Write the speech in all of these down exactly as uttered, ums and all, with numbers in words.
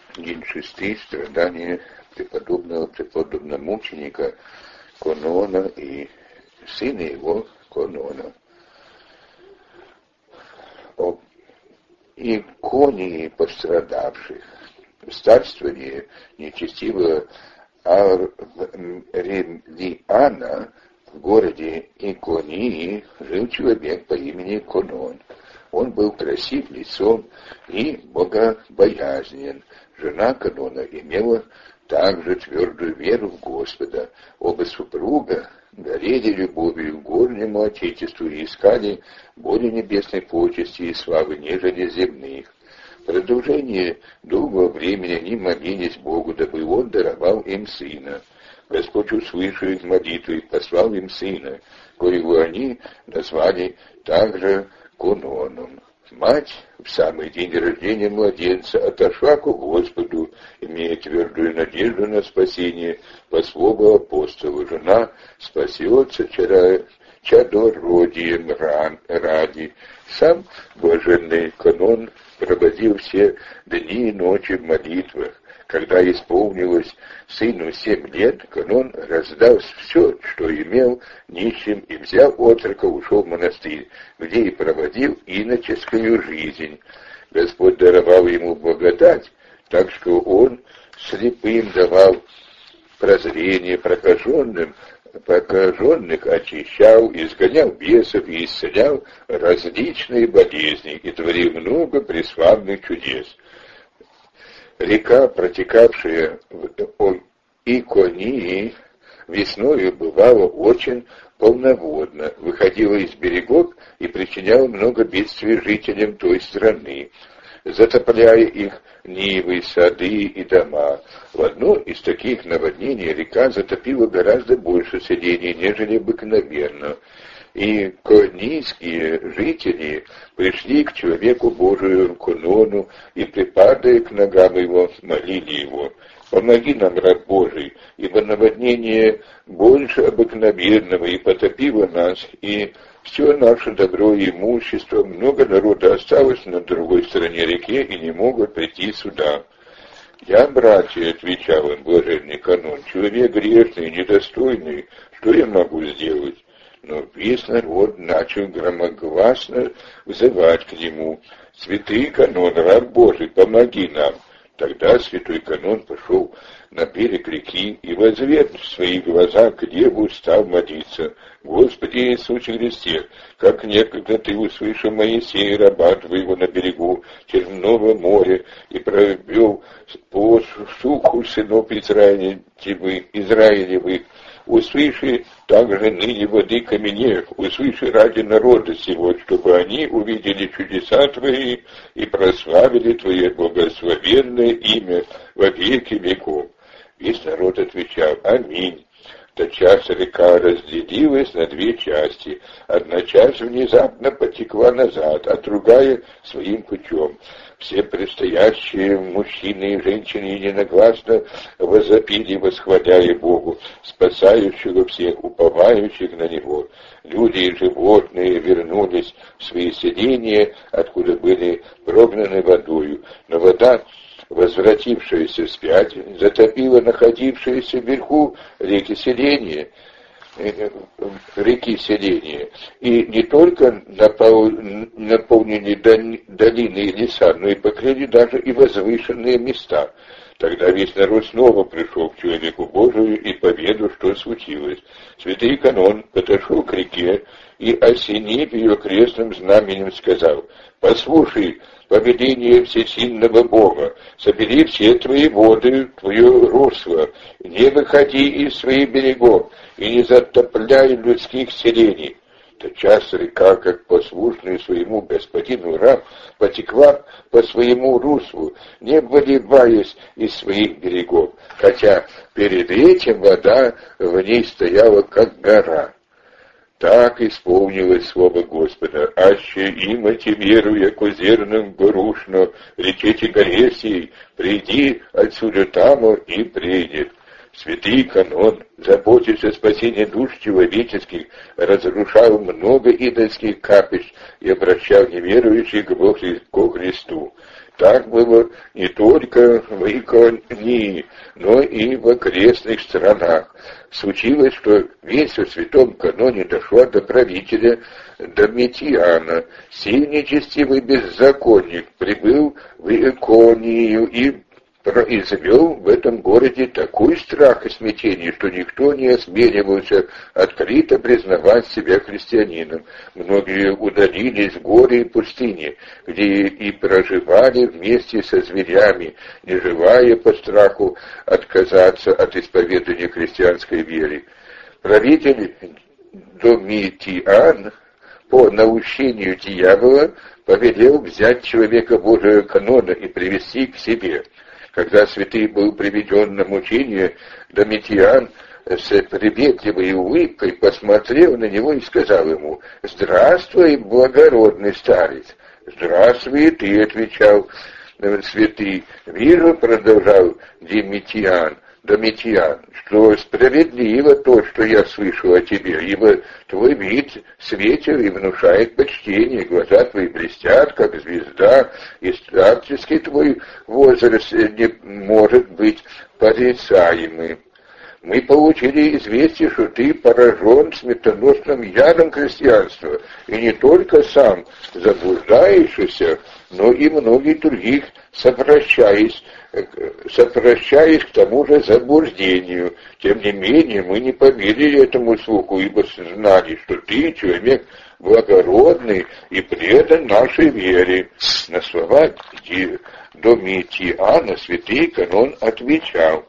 День шестый. Страдания преподобного преподобномученика Конона и сына его Конона. Об иконии пострадавших. В царствовании нечестивого Аврелиана в городе Иконии жил человек по имени Конон. Он был красив лицом и богобоязнен. Жена Конона имела также твердую веру в Господа. Оба супруга горели любовью к горнему Отечеству и искали более небесной почести и славы, нежели земных. В продолжение долгого времени они молились Богу, дабы Он даровал им сына. Господь услышал их молитвы и послал им сына, коего они назвали также Кононом. Мать в самый день рождения младенца отошла к Господу, имея твердую надежду на спасение по слову апостола. Жена спасется чадородием ради. Сам блаженный Конон проводил все дни и ночи в молитвах. Когда исполнилось сыну семь лет, Конон раздал все, что имел, нищим, и, взяв отрока, ушел в монастырь, где и проводил иноческую жизнь. Господь даровал ему благодать, так что он слепым давал прозрение, прокаженным, прокаженных очищал, изгонял бесов и исцелял различные болезни и творил много преславных чудес. Река, протекавшая в Иконии, весною бывала очень полноводна, выходила из берегов и причиняла много бедствий жителям той страны, затопляя их нивы, сады и дома. В одно из таких наводнений река затопила гораздо больше селений, нежели обыкновенно. И конийские жители пришли к человеку Божию Конону и, припадая к ногам его, молили его: «Помоги нам, раб Божий, ибо наводнение больше обыкновенного и потопило нас, и все наше добро и имущество, много народа осталось на другой стороне реки и не могут прийти сюда». «Я, братья, — отвечал им блаженный Конон, — человек грешный и недостойный, что я могу сделать?» Но весь народ начал громогласно взывать к нему: «Святый Конон, раб Божий, помоги нам!» Тогда святой Конон пошел на берег реки и, возведя свои глаза к небу, стал молиться: «Господи Иисусе Христе, как некогда Ты услышал Моисея, раба Твоего, на берегу Черного моря, и провел по суху сынов Израилевых, Израилевых, услыши также ныне воды каменев, услыши ради народа сего, чтобы они увидели чудеса Твои и прославили Твое благословенное имя во веки веков». Весь народ отвечал: «Аминь». Тотчас река разделилась на две части. Одна часть внезапно потекла назад, а другая — своим путем. Все предстоящие мужчины и женщины единогласно возопили, восхваляя Богу, спасающего всех, уповающих на Него. Люди и животные вернулись в свои селения, откуда были прогнаны водою. Но вода, возвратившаяся вспять, затопила находившиеся вверху реки селения, реки селения, и не только наполнили долины и леса, но и покрыли даже и возвышенные места. Тогда весь народ снова пришел к человеку Божию и поведал, что случилось. Святый Конон подошел к реке и, осенив ее крестным знаменем, сказал: «Послушай повеление всесильного Бога, собери все твои воды в твое русло, не выходи из своих берегов и не затопляй людских селений». Тотчас река, как послушный своему господину раб, потекла по своему руслу, не выливаясь из своих берегов, хотя перед этим вода в ней стояла, как гора. Так исполнилось слово Господа: «Аще имате веру, яко зерном горушно, речете горе сей, приди отсюда тамо и придет». Святый канон, заботясь о спасении душ человеческих, разрушал много идольских капищ и обращал неверующих ко Христу. Так было не только в Иконии, но и в окрестных странах. Случилось, что весть о святом каноне дошла до правителя Домитиана. Сей нечестивый беззаконник прибыл в Иконию и произвел в этом городе такой страх и смятение, что никто не осмеливался открыто признавать себя христианином. Многие удалились в горы и пустыни, где и проживали вместе со зверями, не желая по страху отказаться от исповедания христианской веры. Правитель Домитиан по наущению дьявола повелел взять человека Божия канона и привести к себе. Когда святый был приведен на мучение, Домитиан с приветливой улыбкой посмотрел на него и сказал ему: «Здравствуй, благородный старец!» «Здравствуй, и ты», — отвечал святый. «Вижу», — продолжал Домитиан, Домитиан, что справедливо то, что я слышал о тебе, ибо твой вид светел и внушает почтение, глаза твои блестят, как звезда, и старческий твой возраст не может быть порицаемым. Мы получили известие, что ты поражен смертоносным ядом христианства, и не только сам заблуждаешься, но и многих других, совращаясь, совращаясь к тому же заблуждению. Тем не менее, мы не поверили этому слуху, ибо знали, что ты человек благородный и предан нашей вере. На слова Домитиана святый канон отвечал: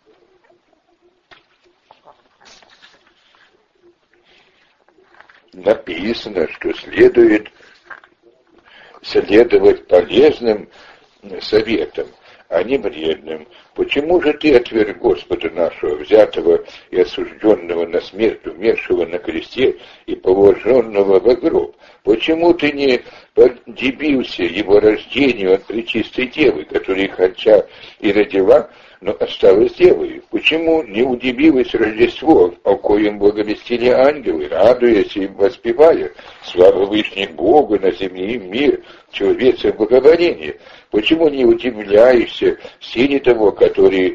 написано, что следует следовать полезным советам, а не вредным. Почему же ты отверг Господа нашего, взятого и осужденного на смерть, умершего на кресте и положенного во гроб? Почему ты не подивился его рождению от пречистой девы, которая хотя и родила, но осталась девой? Почему не удивилось Рождество, о коем благовестили ангелы, радуясь и воспевая: слава Вышних Богу на земле и мир, человеце благоволение? Почему не удивляешься силе того, который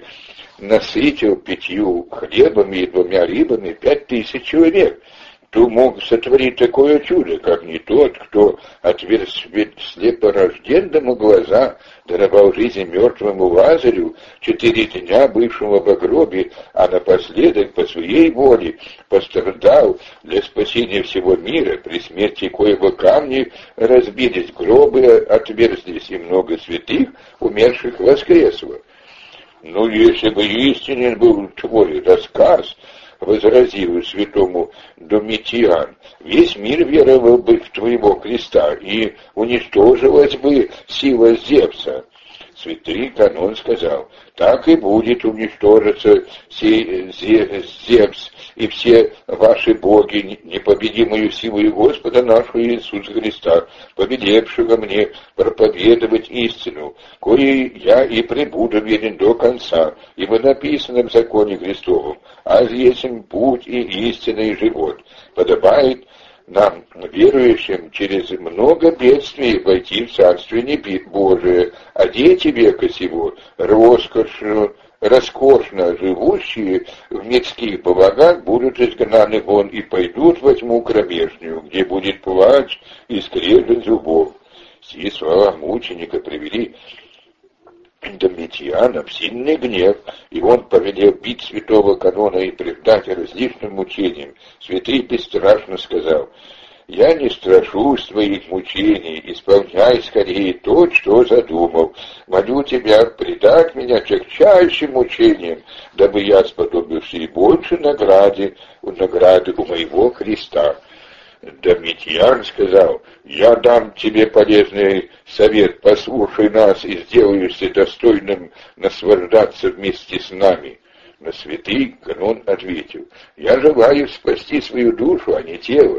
насытил пятью хлебами и двумя рыбами пять тысяч человек? Кто мог сотворить такое чудо, как не тот, кто отверз слепорожденному глаза, даровал жизнь мертвому Лазарю, четыре дня бывшему в гробе, а напоследок по своей воле пострадал для спасения всего мира, при смерти коего камни разбились, гробы отверзлись, и много святых, умерших, воскресло. Ну, если бы истинен был твой рассказ, — возразил святому Домитиан, — весь мир веровал бы в твоего креста, и уничтожилась бы сила Зевса. Святый канон сказал: так и будет уничтожиться сей Зевс и все ваши боги непобедимою силой Господа нашего Иисуса Христа, повелевшего мне проповедовать истину, коей я и пребуду верен до конца, ибо написано в законе Христовом: а есть путь и истина и живот. Подобает нам, верующим, через много бедствий войти в Царствие Божие, а дети века сего, роскошно, роскошно живущие в мирских благах, будут изгнаны вон и пойдут во тьму кромешную, где будет плач и скрежет зубов. Сии слова мученика привели Домитиана в сильный гнев, и он повелел бить святого канона и предать различным мучениям. Святый бесстрашно сказал: «Я не страшусь твоих мучений, исполняй скорее то, что задумал. Молю тебя предать меня тягчайшим мучениям, дабы я сподобился и больше награды, награды у моего Христа». Домитиан сказал: «Я дам тебе полезный совет, послушай нас и сделаешься достойным наслаждаться вместе с нами». Но святый канон ответил: «Я желаю спасти свою душу, а не тело.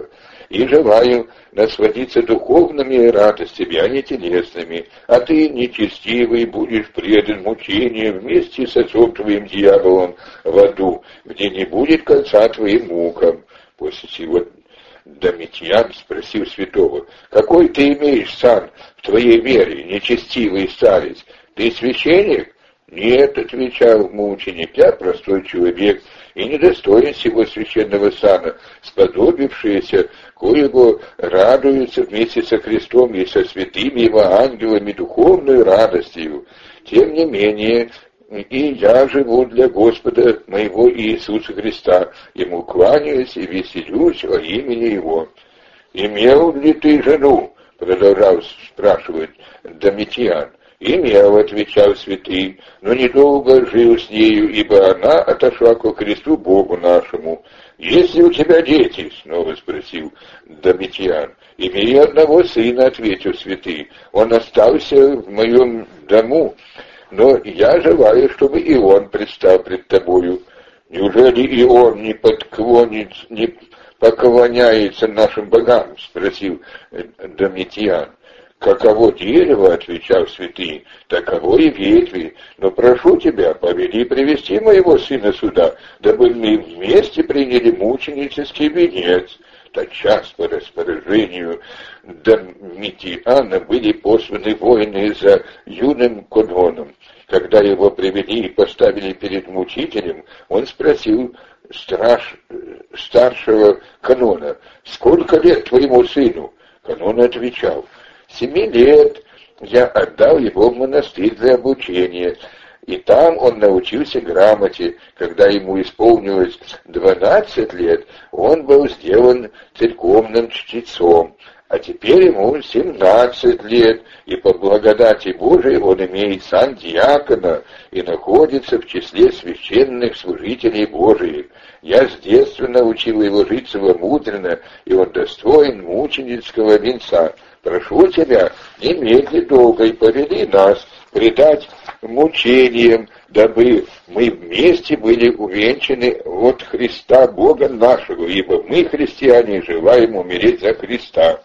и желаю насладиться духовными радостями, а не телесными, а ты, нечестивый, будешь предан мучениям вместе с отцом твоим дьяволом в аду, где не будет конца твоим мукам». После сего Домитиан спросил святого: «Какой ты имеешь сан в твоей вере, нечестивый старец? Ты священник?» «Нет», — отвечал мученик, — «я простой человек и недостоин всего священного сана, сподобившийся, коего радуются вместе со Христом и со святыми его ангелами духовной радостью. Тем не менее, и я живу для Господа моего Иисуса Христа, Ему кланяюсь и веселюсь во имени Его». «Имел ли ты жену?» — продолжал спрашивать Домитиан. «Имел», — отвечал святый, — «но недолго жил с нею, ибо она отошла ко Христу Богу нашему». «Есть ли у тебя дети?» — снова спросил Домитиан. «Имею одного сына», — ответил святый, — «он остался в моем дому, но я желаю, чтобы и он предстал пред тобою». «Неужели и он не подклонится, не поклоняется нашим богам?» — спросил Домитиан. «Каково дерево, — отвечал святый, — таково и ветви, но прошу тебя, повели привести моего сына сюда, дабы мы вместе приняли мученический венец». Тотчас по распоряжению Домитиана были посланы воины за юным Кононом. Когда его привели и поставили перед мучителем, он спросил страж... старшего Канона: «Сколько лет твоему сыну?» Канон отвечал: «Семи лет я отдал его в монастырь для обучения, и там он научился грамоте. Когда ему исполнилось двенадцать лет, он был сделан церковным чтецом, а теперь ему семнадцать лет, и по благодати Божией он имеет сан диакона и находится в числе священных служителей Божиих. Я с детства научил его жить целомудренно, и он достоин мученического венца. Прошу тебя, немедли долго и повели нас предать мучениям, дабы мы вместе были увенчаны от Христа Бога нашего, ибо мы, христиане, желаем умереть за Христа».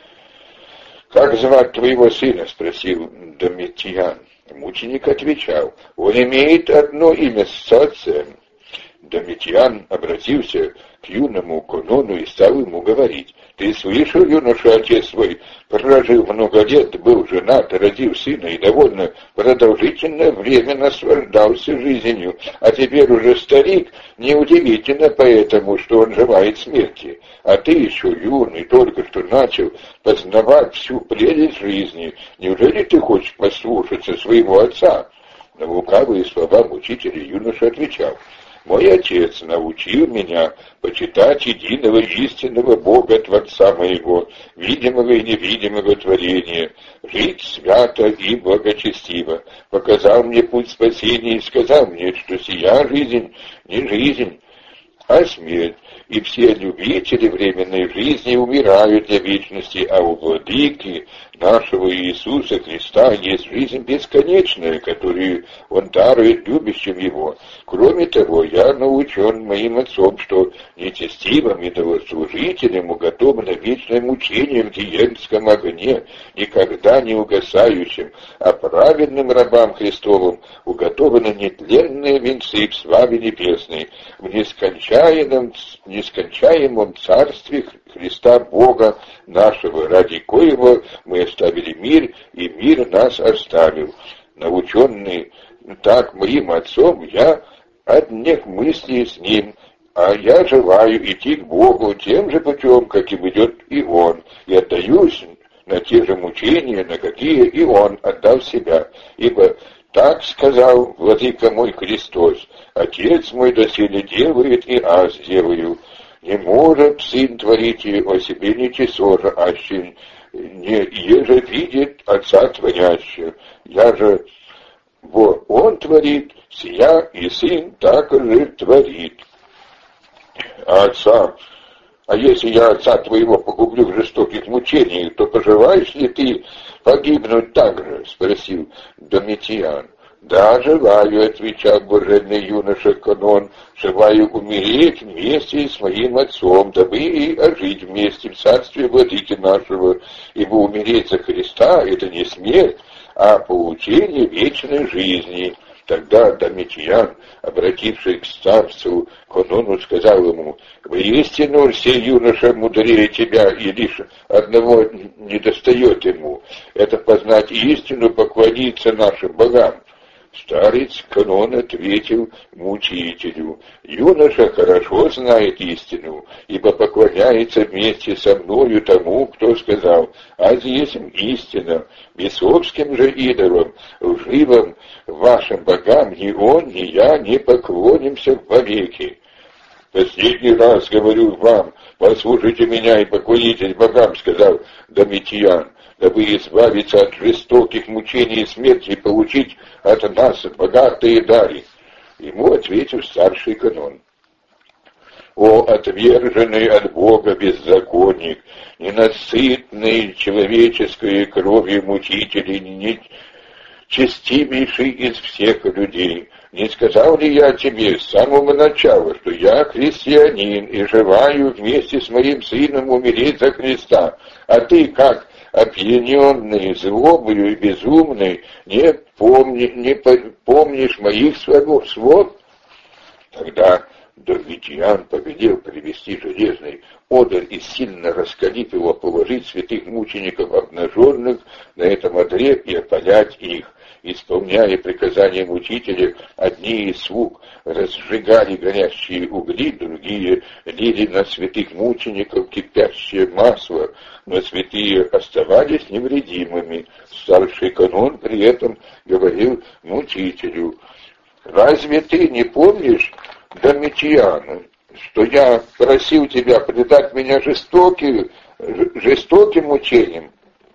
«Как звать твоего сына?» — спросил Домитиан. Мученик отвечал: «Он имеет одно имя с отцем». Домитиан обратился к юному Конону и стал ему говорить: «Ты слышал, юноша, отец свой, прожив много лет, был женат, родил сына и довольно продолжительное время наслаждался жизнью, а теперь уже старик, неудивительно поэтому, что он желает смерти. А ты еще юный, только что начал познавать всю прелесть жизни. Неужели ты хочешь послушаться своего отца?» На лукавые слова мучителя юноша отвечал: «Мой отец научил меня почитать единого истинного Бога Творца моего, видимого и невидимого творения, жить свято и благочестиво, показал мне путь спасения и сказал мне, что сия жизнь не жизнь, а смерть, и все любители временной жизни умирают для вечности, а у владыки нашего Иисуса Христа есть жизнь бесконечная, которую Он дарует любящим Его. Кроме того, я научен моим отцом, что нечестивым идолослужителям уготовано вечное мучение в гиенском огне, никогда не угасающим, а праведным рабам Христовым уготованы нетленные венцы в славе небесной, в нескончаемом, нескончаемом царстве Христа Бога нашего, ради коего мы оставили мир, и мир нас оставил. Наученный так моим отцом, я одних мыслей с ним, а я желаю идти к Богу тем же путем, каким идет и Он, и отдаюсь на те же мучения, на какие и Он отдал себя, ибо так сказал владыка мой Христос: Отец мой доселе делает, и аз делаю. Не может сын творить о себе ничего, аще не еже видит отца творящего. Я же, во он творит, сия и сын так же творит. А отца, а если я отца твоего погублю в жестоких мучениях, то пожелаешь ли ты погибнуть так же? — спросил Домитиан. «Да, желаю», — отвечал блаженный юноша Канон, «желаю умереть вместе с моим отцом, дабы и ожить вместе в царстве владыки нашего, ибо умереть за Христа — это не смерть, а получение вечной жизни». Тогда Домитиан, обратившись к старцу Канону, сказал ему: «Воистину, сей юноша мудрее тебя, и лишь одного недостает ему — это познать истину, поклониться нашим богам». Старец Канон ответил мучителю: «Юноша хорошо знает истину, ибо поклоняется вместе со мною тому, кто сказал: а здесь истина, бесовским же идолам, лживым вашим богам ни он, ни я не поклонимся вовеки. Последний раз говорю вам, послушайте меня и поклонитесь богам», — сказал Домитиан, «дабы избавиться от жестоких мучений и смерти и получить от нас богатые дары». Ему ответил старший Канон: «О, отверженный от Бога беззаконник, ненасытный человеческой кровью мучителей, нечестивейший из всех людей, не сказал ли я тебе с самого начала, что я христианин и желаю вместе с моим сыном умереть за Христа, а ты, как опьяненный злобою и безумный, не, помни, не помнишь моих слов?» Тогда Домитиан повелел привести железный одр и, сильно раскалив его, положить святых мучеников обнаженных на этом одре и опалять их. Исполняя приказания мучителя, одни из слуг разжигали горящие угли, другие лили на святых мучеников кипящее масло, но святые оставались невредимыми. Старший Канон при этом говорил мучителю: «Разве ты не помнишь, Домитиан, что я просил тебя предать меня жестоким, жестоким мучениям?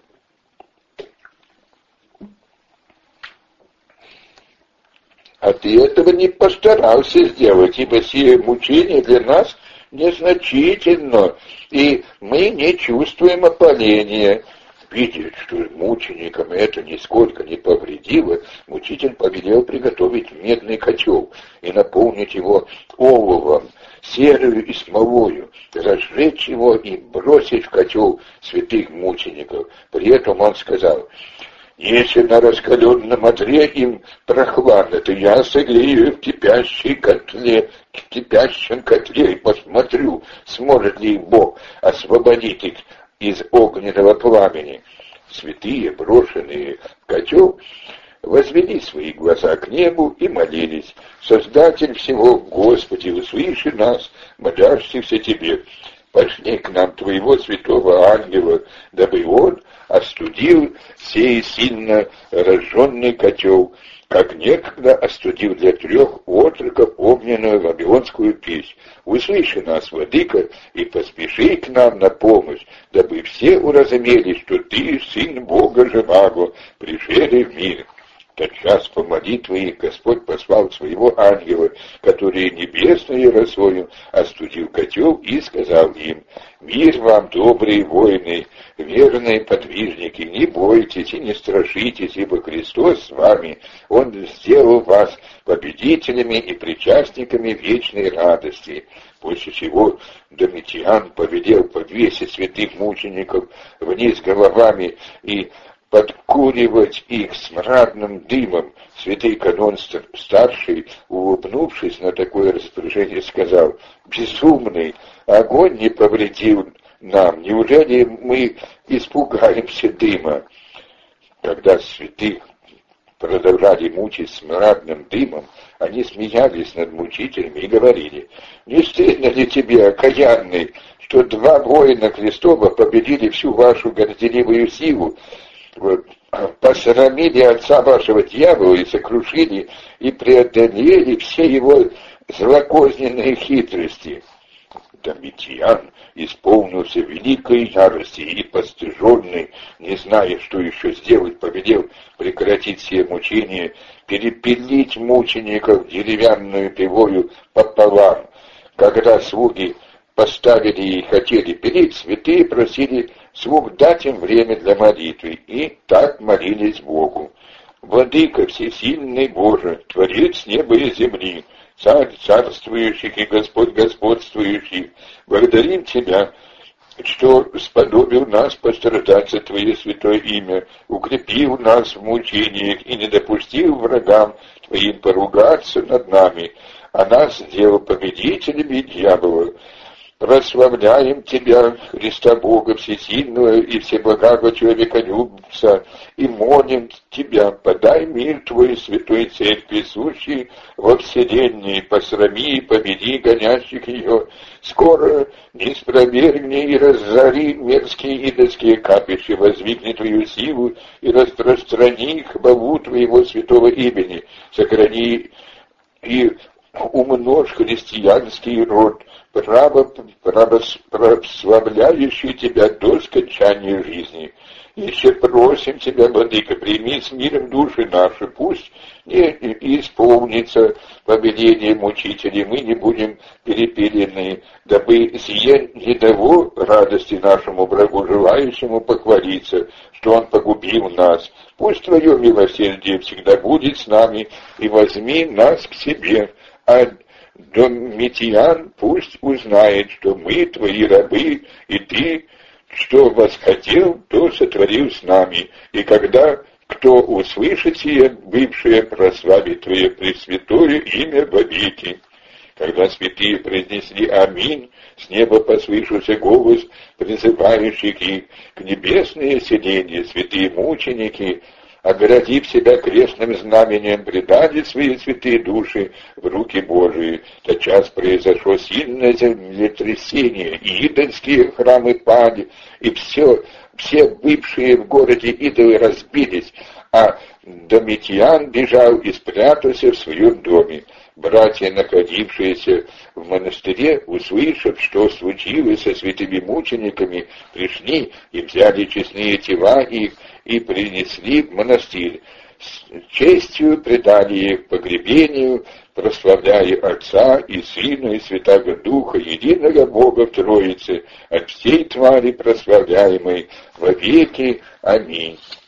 А ты этого не постарался сделать, ибо сие мучение для нас незначительно, и мы не чувствуем опаления». Видя, что мученикам это нисколько не повредило, мучитель повелел приготовить медный котел и наполнить его оловом, серою и смолою, разжечь его и бросить в котел святых мучеников. При этом он сказал: «Если на раскаленном одре им прохладно, то я согрею в кипящей котле, в кипящем котле и посмотрю, сможет ли Бог освободить их из огненного пламени». Святые, брошенные в котел, возвели свои глаза к небу и молились: «Создатель всего, Господи, услыши нас, молящихся Тебе. Пошли к нам Твоего святого ангела, дабы он остудил сей сильно разжженный котел, как некогда остудил для трех отроков огненную вавилонскую печь. Услыши нас, владыка, и поспеши к нам на помощь, дабы все уразумели, что Ты, Сын Бога живаго, пришедший в мир». Тотчас по молитве их Господь послал своего ангела, который небесной росою остудил котел, и сказал им: «Мир вам, добрые воины, верные подвижники, не бойтесь и не страшитесь, ибо Христос с вами, Он сделал вас победителями и причастниками вечной радости». После чего Домитиан повелел подвесить святых мучеников вниз головами и подкуривать их смрадным дымом. Святый Канон Старший, улыбнувшись на такое распоряжение, сказал: «Безумный, огонь не повредил нам, неужели мы испугаемся дыма?» Когда святых продолжали мучить смрадным дымом, они смеялись над мучителями и говорили: «Не стыдно ли тебе, окаянный, что два воина Христова победили всю вашу горделивую силу, посрамили отца вашего дьявола и сокрушили и преодолели все его злокозненные хитрости?» Домитиан исполнился великой ярости и, постыженный, не зная, что еще сделать, повелел прекратить все мучения, перепилить мучеников деревянную пилою пополам. Когда слуги поставили и хотели пилить, святые просили слуг дать им время для молитвы, и так молились Богу. Владыка всесильный Боже, Творец неба и земли, Царь царствующих и Господь господствующий, благодарим Тебя, что сподобил нас пострадать за Твое святое имя, укрепил нас в мучениях и не допустил врагам Твоим поругаться над нами, а нас сделал победителями дьявола. Прославляем Тебя, Христа Бога Всесильного и Всеблагого Человеколюбца, и молим Тебя, подай мир Твой Святой Церкви, сущей во вселенной, посрами и победи гонящих ее, скоро не спровергни и разори мерзкие идольские капища, возвикни Твою силу и распространи хвалу Твоего святого имени, сохрани и умножь христианский род, право, право, прославляющий Тебя до скончания жизни. Еще просим Тебя, Владыка, прими с миром души наши, пусть не исполнится повеление мучителей, мы не будем перепелены, дабы сие не дало радости нашему врагу, желающему похвалиться, что он погубил нас. Пусть Твое милосердие всегда будет с нами, и возьми нас к себе, а Домитиан пусть узнает, что мы Твои рабы, и Ты, что восхотел, то сотворил с нами. И когда кто услышит сие, бывшее прославит Твое пресвятое имя вовеки. Когда святые произнесли «Аминь», с неба послышался голос, призывающий их к небесное селение. Святые мученики, оградив себя крестным знаменем, предали свои святые души в руки Божии. Тотчас произошло сильное землетрясение, и идольские храмы пали, и все, все бывшие в городе идолы разбились, а Домитиан бежал и спрятался в своем доме. Братья, находившиеся в монастыре, услышав, что случилось со святыми мучениками, пришли и взяли честные тела их и принесли в монастырь. С честью предали их погребению, прославляя Отца и Сына и Святаго Духа, единого Бога в Троице, от всей твари прославляемой во веки. Аминь.